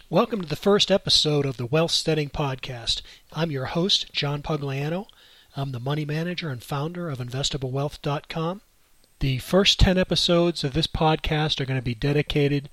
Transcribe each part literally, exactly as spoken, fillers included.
Welcome to the first episode of the Wealth Steading Podcast. I'm your host, John Pugliano. I'm the money manager and founder of investable wealth dot com. The first ten episodes of this podcast are going to be dedicated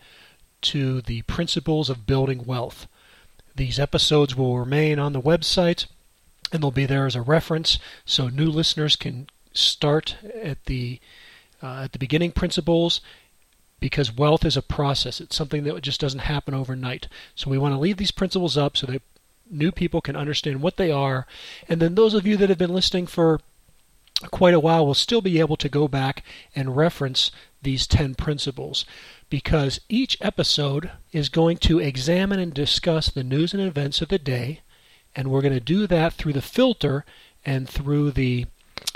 to the principles of building wealth. These episodes will remain on the website and they'll be there as a reference so new listeners can start at the uh, at the beginning principles, because wealth is a process. It's something that just doesn't happen overnight. So we want to leave these principles up so that new people can understand what they are. And then those of you that have been listening for quite a while will still be able to go back and reference these ten principles, because each episode is going to examine and discuss the news and events of the day. And we're going to do that through the filter and through the,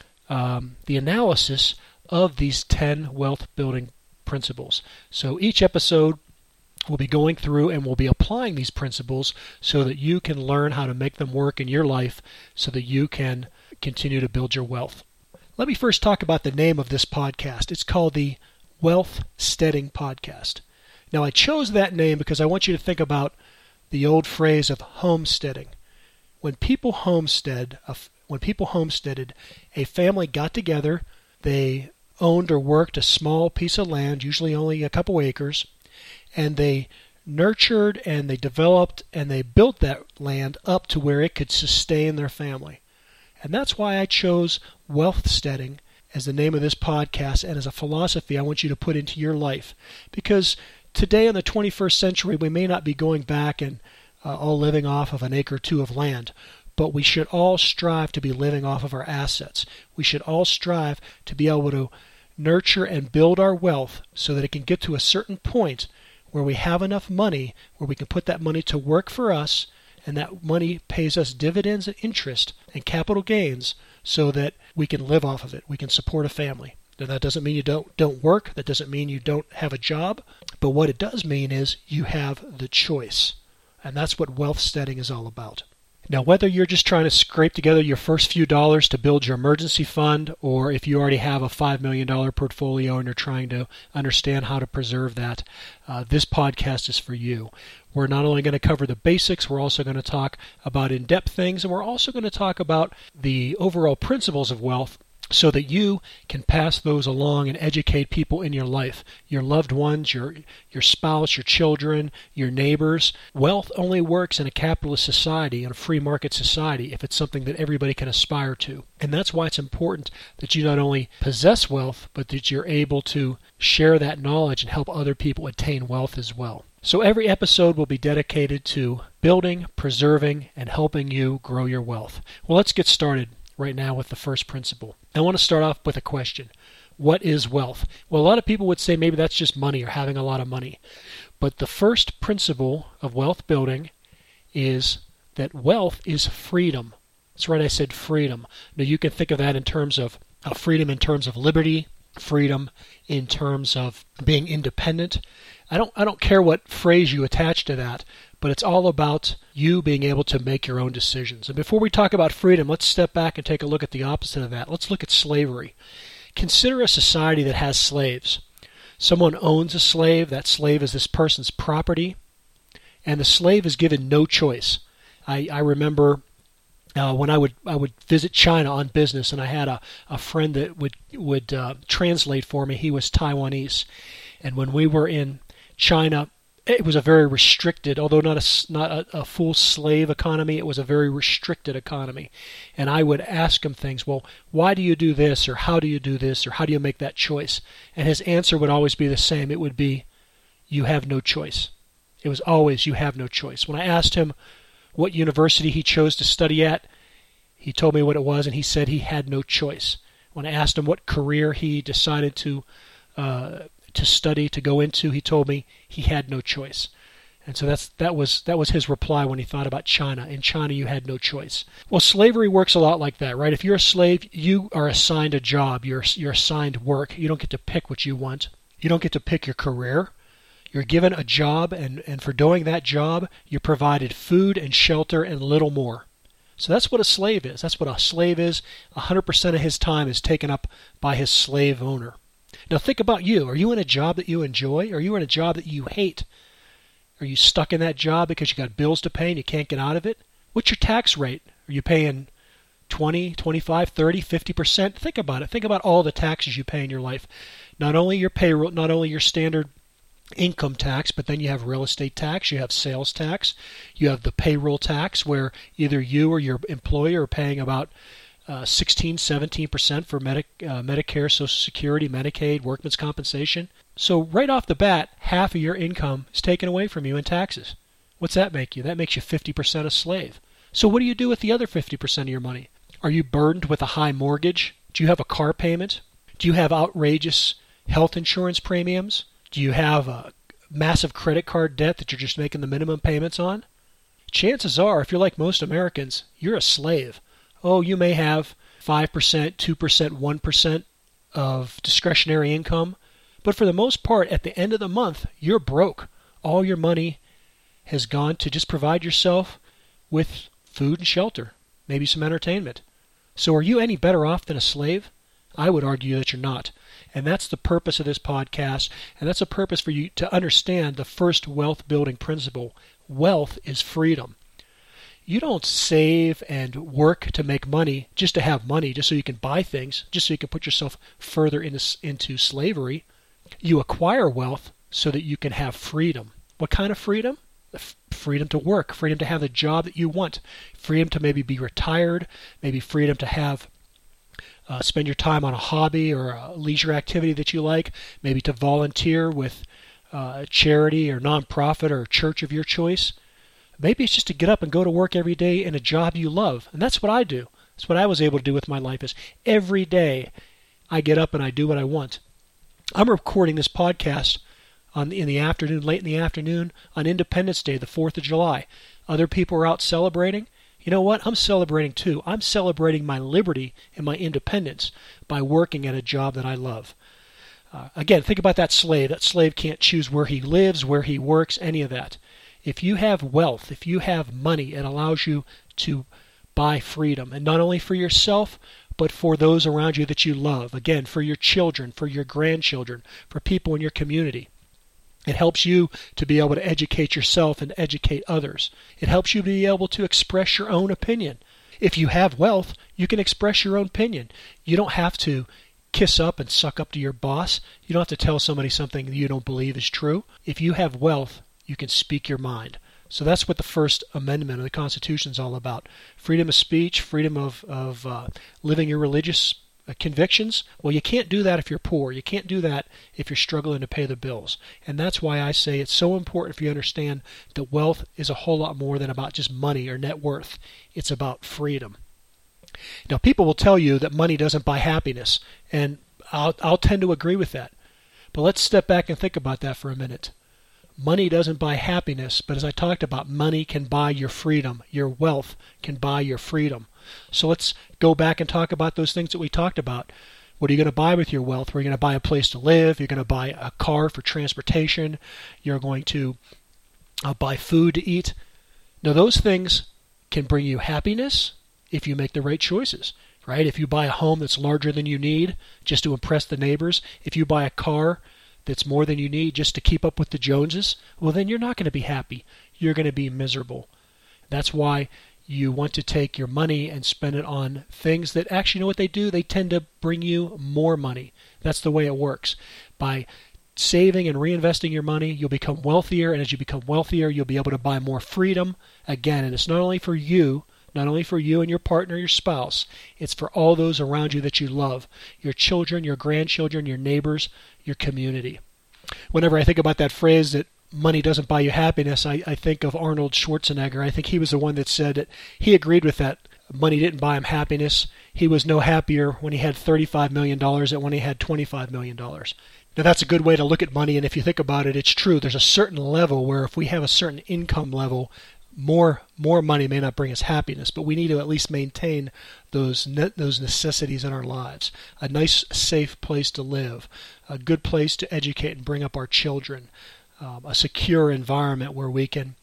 um, the analysis of these ten wealth building principles. So each episode we'll be going through and we'll be applying these principles so that you can learn how to make them work in your life so that you can continue to build your wealth. Let me first talk about the name of this podcast. It's called the Wealth Steading Podcast. Now, I chose that name because I want you to think about the old phrase of homesteading. When people homestead, when people homesteaded, a family got together, they owned or worked a small piece of land, usually only a couple acres, and they nurtured and they developed and they built that land up to where it could sustain their family. And that's why I chose Wealth Steading as the name of this podcast and as a philosophy I want you to put into your life. Because today in the twenty-first century, we may not be going back and uh, all living off of an acre or two of land, but we should all strive to be living off of our assets. We should all strive to be able to nurture and build our wealth so that it can get to a certain point where we have enough money where we can put that money to work for us, and that money pays us dividends and interest and capital gains so that we can live off of it. We can support a family. Now, that doesn't mean you don't don't work. That doesn't mean you don't have a job. But what it does mean is you have the choice. And that's what wealth steading is all about. Now, whether you're just trying to scrape together your first few dollars to build your emergency fund, or if you already have a five million dollars portfolio and you're trying to understand how to preserve that, uh, this podcast is for you. We're not only going to cover the basics, we're also going to talk about in-depth things, and we're also going to talk about the overall principles of wealth so that you can pass those along and educate people in your life, your loved ones, your your spouse, your children, your neighbors. Wealth only works in a capitalist society, in a free market society, if it's something that everybody can aspire to. And that's why it's important that you not only possess wealth, but that you're able to share that knowledge and help other people attain wealth as well. So every episode will be dedicated to building, preserving, and helping you grow your wealth. Well, let's get started right now with the first principle. I want to start off with a question. What is wealth? Well, a lot of people would say maybe that's just money or having a lot of money. But the first principle of wealth building is that wealth is freedom. That's right, I said freedom. Now, you can think of that in terms of uh, freedom in terms of liberty, freedom in terms of being independent. I don't I don't care what phrase you attach to that, but it's all about you being able to make your own decisions. And before we talk about freedom, let's step back and take a look at the opposite of that. Let's look at slavery. Consider a society that has slaves. Someone owns a slave. That slave is this person's property, and the slave is given no choice. I, I remember uh, when I would I would visit China on business, and I had a, a friend that would, would uh, translate for me. He was Taiwanese. And when we were in China, it was a very restricted, although not a, not a, a full slave economy, it was a very restricted economy. And I would ask him things, well, why do you do this, or how do you do this, or how do you make that choice? And his answer would always be the same. It would be, you have no choice. It was always, you have no choice. When I asked him what university he chose to study at, he told me what it was, and he said he had no choice. When I asked him what career he decided to uh, to study, to go into, he told me he had no choice. And so that's that was that was his reply when he thought about China. In China, you had no choice. Well, slavery works a lot like that, right? If you're a slave, you are assigned a job. You're you're assigned work. You don't get to pick what you want. You don't get to pick your career. You're given a job, and, and for doing that job, you're provided food and shelter and little more. So that's what a slave is. That's what a slave is. one hundred percent of his time is taken up by his slave owner. Now think about you. Are you in a job that you enjoy? Or are you in a job that you hate? Are you stuck in that job because you got bills to pay and you can't get out of it? What's your tax rate? Are you paying twenty, twenty-five, thirty, fifty percent? Think about it. Think about all the taxes you pay in your life. Not only your payroll, not only your standard income tax, but then you have real estate tax, you have sales tax, you have the payroll tax where either you or your employer are paying about uh, sixteen, seventeen percent for Medi- uh, Medicare, Social Security, Medicaid, workman's compensation. So right off the bat, half of your income is taken away from you in taxes. What's that make you? That makes you fifty percent a slave. So what do you do with the other fifty percent of your money? Are you burdened with a high mortgage? Do you have a car payment? Do you have outrageous health insurance premiums? Do you have a massive credit card debt that you're just making the minimum payments on? Chances are, if you're like most Americans, you're a slave. Oh, you may have five percent, two percent, one percent of discretionary income, but for the most part, at the end of the month, you're broke. All your money has gone to just provide yourself with food and shelter, maybe some entertainment. So are you any better off than a slave? I would argue that you're not. And that's the purpose of this podcast, and that's a purpose for you to understand the first wealth-building principle. Wealth is freedom. You don't save and work to make money just to have money, just so you can buy things, just so you can put yourself further into, into slavery. You acquire wealth so that you can have freedom. What kind of freedom? Freedom to work, freedom to have the job that you want, freedom to maybe be retired, maybe freedom to have Uh, spend your time on a hobby or a leisure activity that you like, maybe to volunteer with uh, a charity or nonprofit or church of your choice. Maybe it's just to get up and go to work every day in a job you love. And that's what I do. That's what I was able to do with my life is every day I get up and I do what I want. I'm recording this podcast on in the afternoon, late in the afternoon on Independence Day, the fourth of July. Other people are out celebrating. You know what? I'm celebrating too. I'm celebrating my liberty and my independence by working at a job that I love. Uh, again, think about that slave. That slave can't choose where he lives, where he works, any of that. If you have wealth, if you have money, it allows you to buy freedom. And not only for yourself, but for those around you that you love. Again, for your children, for your grandchildren, for people in your community. It helps you to be able to educate yourself and educate others. It helps you to be able to express your own opinion. If you have wealth, you can express your own opinion. You don't have to kiss up and suck up to your boss. You don't have to tell somebody something you don't believe is true. If you have wealth, you can speak your mind. So that's what the First Amendment of the Constitution is all about. Freedom of speech, freedom of, of uh, living your religious convictions. Well, you can't do that if you're poor. You can't do that if you're struggling to pay the bills. And that's why I say it's so important for you to understand that wealth is a whole lot more than about just money or net worth. It's about freedom. Now, people will tell you that money doesn't buy happiness, and I'll, I'll tend to agree with that. But let's step back and think about that for a minute. Money doesn't buy happiness, but as I talked about, money can buy your freedom. Your wealth can buy your freedom. So let's go back and talk about those things that we talked about. What are you going to buy with your wealth? Well, you're going to buy a place to live. You're going to buy a car for transportation. You're going to uh, buy food to eat. Now, those things can bring you happiness if you make the right choices, right? If you buy a home that's larger than you need just to impress the neighbors, if you buy a car that's more than you need just to keep up with the Joneses, well, then you're not going to be happy. You're going to be miserable. That's why you want to take your money and spend it on things that actually, you know what they do? They tend to bring you more money. That's the way it works. By saving and reinvesting your money, you'll become wealthier, and as you become wealthier, you'll be able to buy more freedom. Again, and it's not only for you, not only for you and your partner, your spouse, it's for all those around you that you love, your children, your grandchildren, your neighbors, your community. Whenever I think about that phrase that money doesn't buy you happiness, I, I think of Arnold Schwarzenegger. I think he was the one that said that he agreed with that. Money didn't buy him happiness. He was no happier when he had thirty-five million dollars than when he had twenty-five million dollars. Now, that's a good way to look at money, and if you think about it, it's true. There's a certain level where if we have a certain income level, more more money may not bring us happiness, but we need to at least maintain those ne- those necessities in our lives. A nice, safe place to live, a good place to educate and bring up our children, um, a secure environment where we can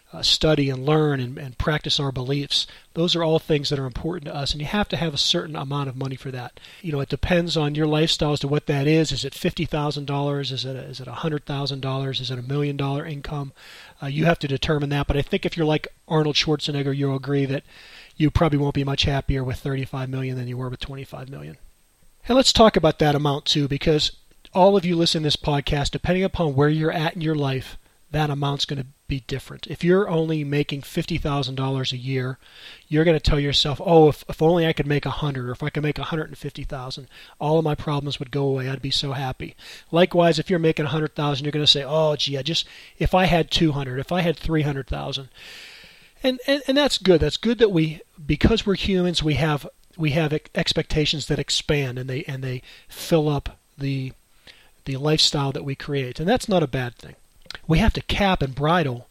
uh, study and learn and, and practice our beliefs. Those are all things that are important to us, and you have to have a certain amount of money for that. You know, it depends on your lifestyle as to what that is. Is it fifty thousand dollars? Is it a, is it one hundred thousand dollars? Is it a million dollar income? Uh, you have to determine that. But I think if you're like Arnold Schwarzenegger, you'll agree that you probably won't be much happier with thirty-five million dollars than you were with twenty-five million dollars. And let's talk about that amount too, because all of you listen to this podcast, depending upon where you're at in your life, that amount's going to be different. If you're only making fifty thousand dollars a year, you're going to tell yourself, oh, if, if only I could make one hundred, or if I could make one hundred fifty thousand, all of my problems would go away. I'd be so happy. Likewise, if you're making one hundred thousand, you're going to say, oh, gee, I just, if I had two hundred, if I had three hundred thousand. And, and, and that's good. That's good that we, because we're humans, we have we have expectations that expand, and they and they fill up the the lifestyle that we create. And that's not a bad thing. We have to cap and bridle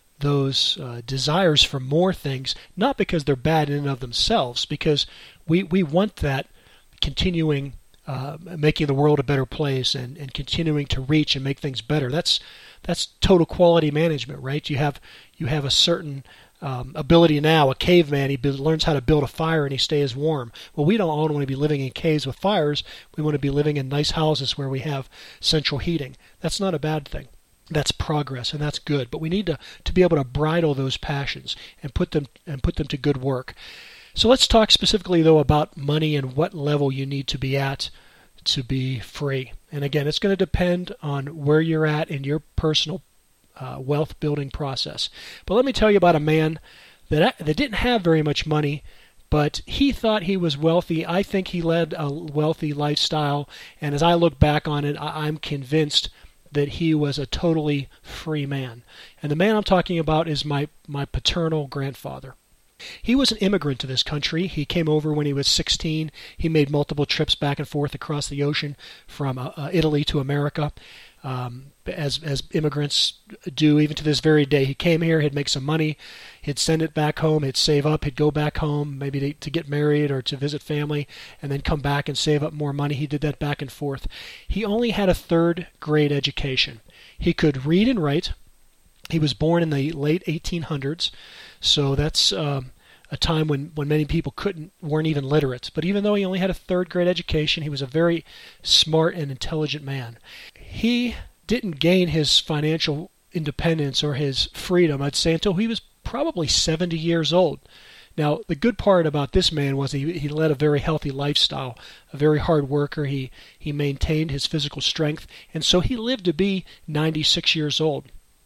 those uh, desires for more things, not because they're bad in and of themselves, because we, we want that continuing, uh, making the world a better place and, and continuing to reach and make things better. That's that's total quality management, right? You have you have a certain um, ability now. A caveman, he learns how to build a fire and he stays warm. Well, we don't all want to be living in caves with fires. We want to be living in nice houses where we have central heating. That's not a bad thing. That's progress, and that's good. But we need to, to be able to bridle those passions and put them and put them to good work. So let's talk specifically, though, about money and what level you need to be at to be free. And again, it's going to depend on where you're at in your personal uh, wealth building process. But let me tell you about a man that that didn't have very much money, but he thought he was wealthy. I think he led a wealthy lifestyle, and as I look back on it, I, I'm convinced that he was a totally free man. And the man I'm talking about is my, my paternal grandfather. He was an immigrant to this country. He came over when he was sixteen. He made multiple trips back and forth across the ocean from uh, uh, Italy to America, um, as as immigrants do even to this very day. He came here, he'd make some money, he'd send it back home, he'd save up, he'd go back home, maybe to, to get married or to visit family, and then come back and save up more money. He did that back and forth. He only had a third grade education. He could read and write. He was born in the late eighteen hundreds, so that's um, a time when, when many people couldn't weren't even literate. But even though he only had a third grade education, he was a very smart and intelligent man. He didn't gain his financial independence or his freedom, I'd say, until he was probably seventy years old. Now, the good part about this man was he, he led a very healthy lifestyle, a very hard worker. He, he maintained his physical strength, and so he lived to be ninety-six years old.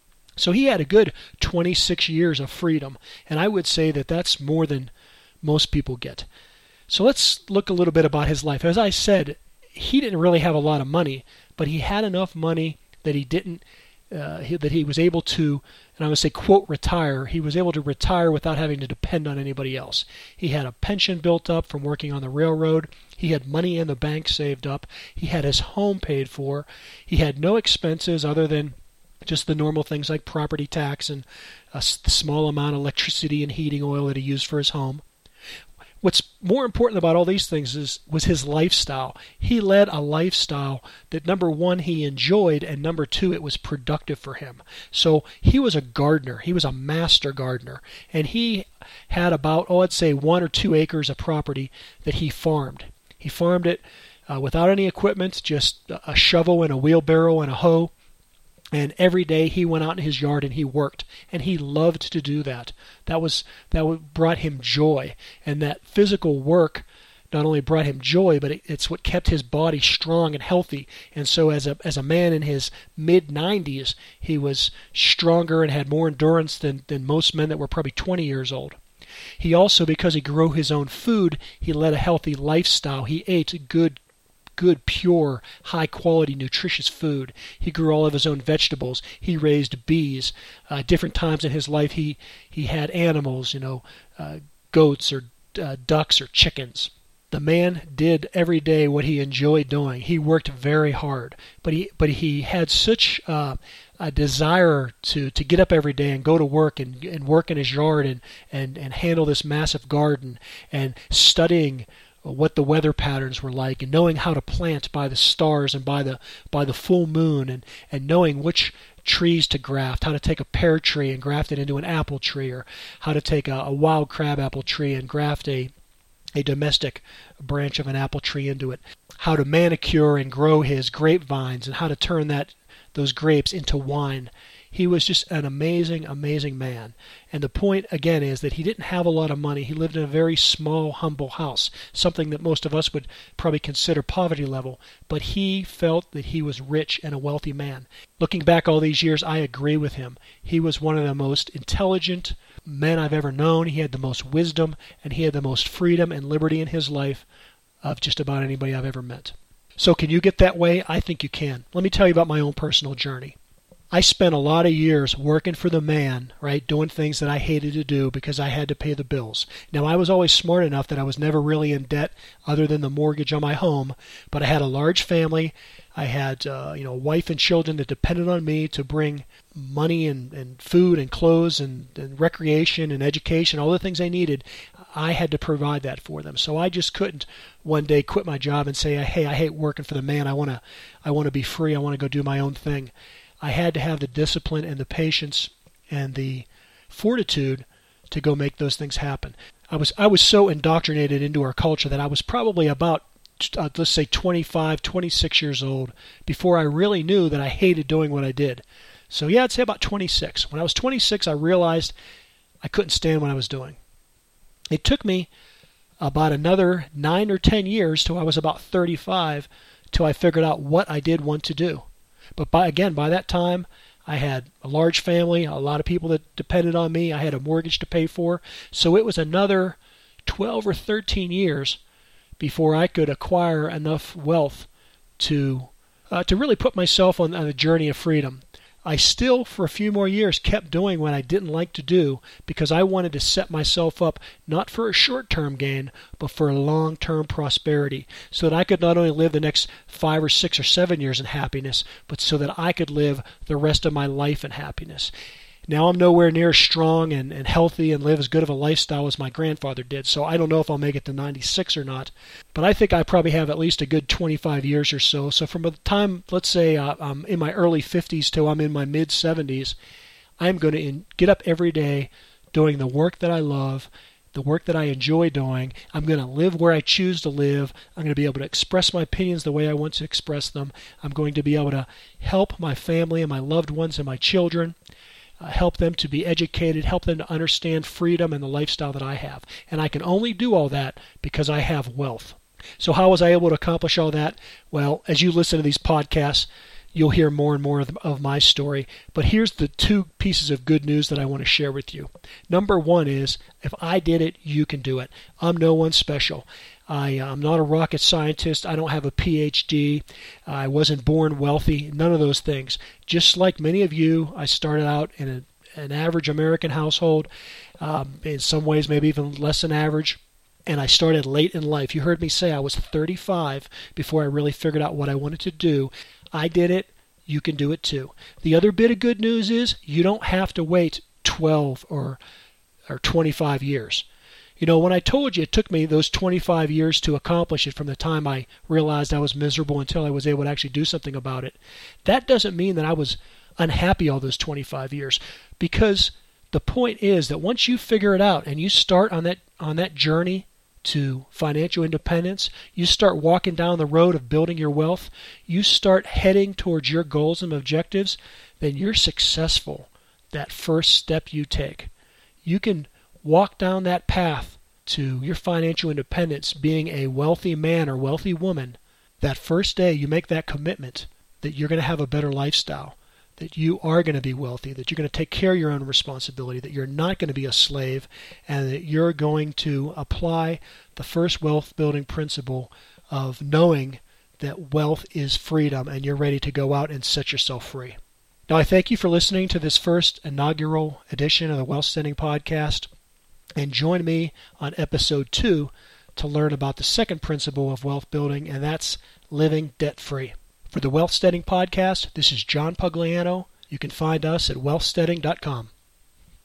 So he had a good twenty-six years of freedom, and I would say that that's more than most people get. So let's look a little bit about his life. As I said, he didn't really have a lot of money, but he had enough money that he didn't, uh, he, that he was able to, and I would say, quote, retire. He was able to retire without having to depend on anybody else. He had a pension built up from working on the railroad. He had money in the bank saved up. He had his home paid for. He had no expenses other than just the normal things like property tax and a small amount of electricity and heating oil that he used for his home. What's more important about all these things is was his lifestyle. He led a lifestyle that, number one, he enjoyed, and number two, it was productive for him. So he was a gardener. He was a master gardener. And he had about, oh, I'd say one or two acres of property that he farmed. He farmed it uh, without any equipment, just a shovel and a wheelbarrow and a hoe. And every day he went out in his yard and he worked, and he loved to do that. That was that brought him joy, and that physical work not only brought him joy, but it, it's what kept his body strong and healthy. And so, as a as a man in his mid nineties, he was stronger and had more endurance than than most men that were probably twenty years old. He also, because he grew his own food, he led a healthy lifestyle. He ate good. good, pure, high-quality, nutritious food. He grew all of his own vegetables. He raised bees. Uh, different times in his life, he he had animals, you know, uh, goats or uh, ducks or chickens. The man did every day what he enjoyed doing. He worked very hard, but he but he had such uh, a desire to, to get up every day and go to work and, and work in his yard and, and, and handle this massive garden and studying what the weather patterns were like, and knowing how to plant by the stars and by the by the full moon, and, and knowing which trees to graft, how to take a pear tree and graft it into an apple tree, or how to take a, a wild crab apple tree and graft a, a domestic branch of an apple tree into it, how to manicure and grow his grapevines, and how to turn that those grapes into wine. He was just an amazing, amazing man. And the point, again, is that he didn't have a lot of money. He lived in a very small, humble house, something that most of us would probably consider poverty level. But he felt that he was rich and a wealthy man. Looking back all these years, I agree with him. He was one of the most intelligent men I've ever known. He had the most wisdom, and he had the most freedom and liberty in his life of just about anybody I've ever met. So can you get that way? I think you can. Let me tell you about my own personal journey. I spent a lot of years working for the man, right, doing things that I hated to do because I had to pay the bills. Now, I was always smart enough that I was never really in debt other than the mortgage on my home, but I had a large family. I had, uh, you know, a wife and children that depended on me to bring money and, and food and clothes and, and recreation and education, all the things they needed. I had to provide that for them. So I just couldn't one day quit my job and say, hey, I hate working for the man. I want to, I want to be free. I want to go do my own thing. I had to have the discipline and the patience and the fortitude to go make those things happen. I was I was so indoctrinated into our culture that I was probably about, uh, let's say, twenty-five, twenty-six years old before I really knew that I hated doing what I did. So yeah, I'd say about twenty-six. When I was twenty-six, I realized I couldn't stand what I was doing. It took me about another nine or ten years till I was about thirty-five till I figured out what I did want to do. But by, again, by that time, I had a large family, a lot of people that depended on me. I had a mortgage to pay for. So it was another twelve or thirteen years before I could acquire enough wealth to uh, to really put myself on, on a journey of freedom. I still, for a few more years, kept doing what I didn't like to do because I wanted to set myself up not for a short-term gain, but for a long-term prosperity, so that I could not only live the next five or six or seven years in happiness, but so that I could live the rest of my life in happiness. Now, I'm nowhere near strong and, and healthy and live as good of a lifestyle as my grandfather did, so I don't know if I'll make it to ninety-six or not. But I think I probably have at least a good twenty-five years or so. So from the time, let's say, uh, I'm in my early fifties till I'm in my mid-seventies, I'm going to in, get up every day doing the work that I love, the work that I enjoy doing. I'm going to live where I choose to live. I'm going to be able to express my opinions the way I want to express them. I'm going to be able to help my family and my loved ones and my children. Uh, help them to be educated, help them to understand freedom and the lifestyle that I have. And I can only do all that because I have wealth. So how was I able to accomplish all that? Well, as you listen to these podcasts, you'll hear more and more of, the, of my story. But here's the two pieces of good news that I want to share with you. Number one is, if I did it, you can do it. I'm no one special. I, I'm not a rocket scientist. I don't have a P H D. I wasn't born wealthy. None of those things. Just like many of you, I started out in a, an average American household, um, in some ways maybe even less than average. And I started late in life. You heard me say I was thirty-five before I really figured out what I wanted to do. I did it. You can do it too. The other bit of good news is you don't have to wait twelve or or twenty-five years. You know, when I told you it took me those twenty-five years to accomplish it from the time I realized I was miserable until I was able to actually do something about it, that doesn't mean that I was unhappy all those twenty-five years, because the point is that once you figure it out and you start on that on that journey to financial independence, you start walking down the road of building your wealth, you start heading towards your goals and objectives, then you're successful that first step you take. You can walk down that path to your financial independence, being a wealthy man or wealthy woman. That first day you make that commitment that you're going to have a better lifestyle, that you are going to be wealthy, that you're going to take care of your own responsibility, that you're not going to be a slave, and that you're going to apply the first wealth building principle of knowing that wealth is freedom and you're ready to go out and set yourself free. Now, I thank you for listening to this first inaugural edition of the Wealth Setting Podcast, and join me on episode two to learn about the second principle of wealth building, and that's living debt-free. For the Wealth Setting Podcast, this is John Pugliano. You can find us at wealth setting dot com.